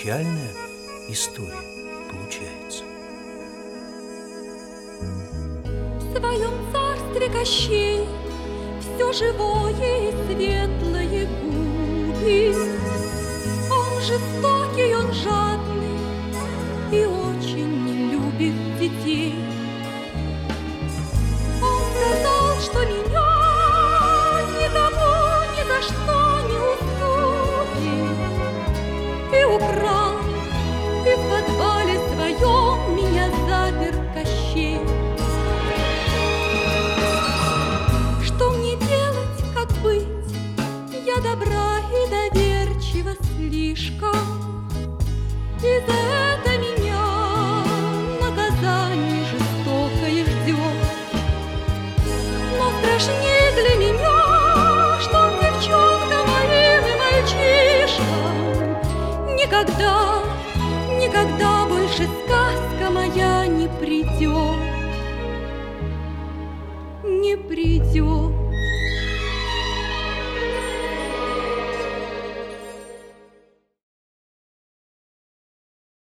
печальная история получается. В своем царстве Кощей все живое и светлое губит. Он жестокий, он жадный и очень не любит детей. Он сказал, что меня никому ни за что не уступит, и украл, и в подвале своем меня запер Кощей. Что мне делать, как быть? Я добра и доверчива слишком, и за это меня наказание жестокое ждет. Но страшнее для меня, что девчонкам моим и мальчишкам никогда, никогда больше сказка моя не придет.